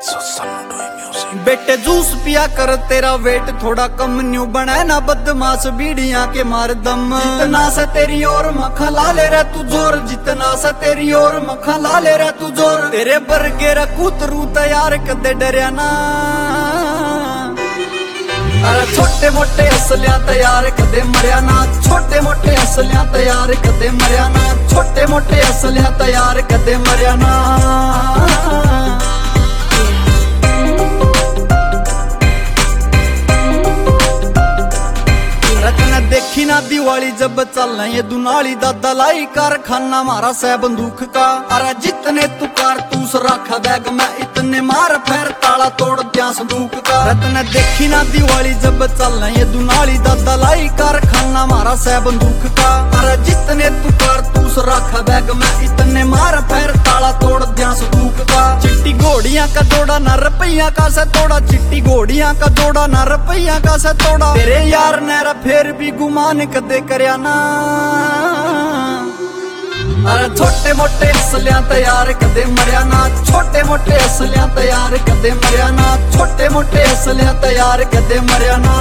बेटे जूस पिया कर तेरा वेट थोड़ा कम न्यू बना ना बदमाश बीड़ियां के मार दम। जितना सा तेरी और मखा ला ले रहा तू जोर, जितना सा तेरी और मखा ला ले रहा तू जोर। तेरे बरगे कूतरू तैयार कदे डरिया ना, अरे छोटे मोटे असलियां तैयार कदे मरिया ना, छोटे मोटे असलियां तैयार कदे मरिया ना, छोटे मोटे असलियां तैयार कदे मरिया ना। देखी ना दिवाली जब चलना ये दुनाली दा दलाई कारखाना मारा सै बंदूक का। अरे जितने तू कारतूस रखा बैग में इतने मार फेर ताला तोड़ दिया संदूक का। रत्न देखी ना दिवाली जब चलना ये दुनाली दा दलाई कारखाना मारा सै बंदूक का। अरे जितने तू कारतूस रखा बैग में इतने मार फेर ताला तोड़ दिया संदूक का। चिट्टी घोड़ियां का जोड़ा ना रुपया का से तोड़ा, चिट्टी घोड़ियां का जोड़ा ना रुपया का से तोड़ा। तेरे यार ने फिर भी गुमान कदे करया ना, अरे छोटे मोटे असलियां तैयार कदे मरिया ना, छोटे मोटे असलियां तैयार कदे मरिया ना, छोटे मोटे असलियां तैयार कदे मरिया ना।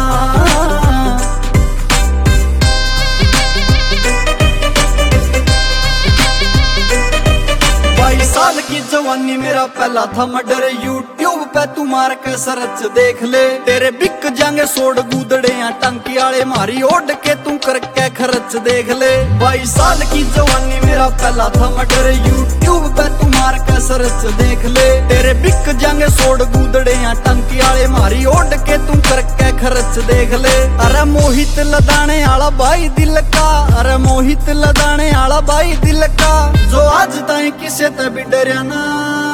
22 साल की जवानी मेरा पहला था मर्डर, यूट्यूब पे तू मार के सर्च देख ले। तेरे बिक जाएंगे सोड गुदड़े या टंकी आले, मारी ओढ़ के तू करके खर्च देख ले। 22 साल की जवानी मेरा पहला था मर्डर, यूट्यूब पे तू मार के सर्च देख ले। तेरे बिक जाएंगे सोड गुदड़े या टंकी आले, मारी ओढ़ के तू करके खर्च देख ले। अरे मोहित लदाने आला भाई दिल का, अरे मोहित लदाने आला भाई दिल का, जो आज ताई किसे भी डरिया ना।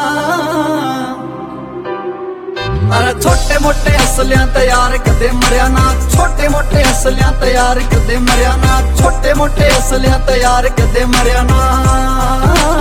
अरे छोटे मोटे असलियां तैयार कदे मरिया ना, छोटे मोटे असलियां तैयार कदे मरिया ना, छोटे मोटे असलियां तैयार कदे मरिया ना।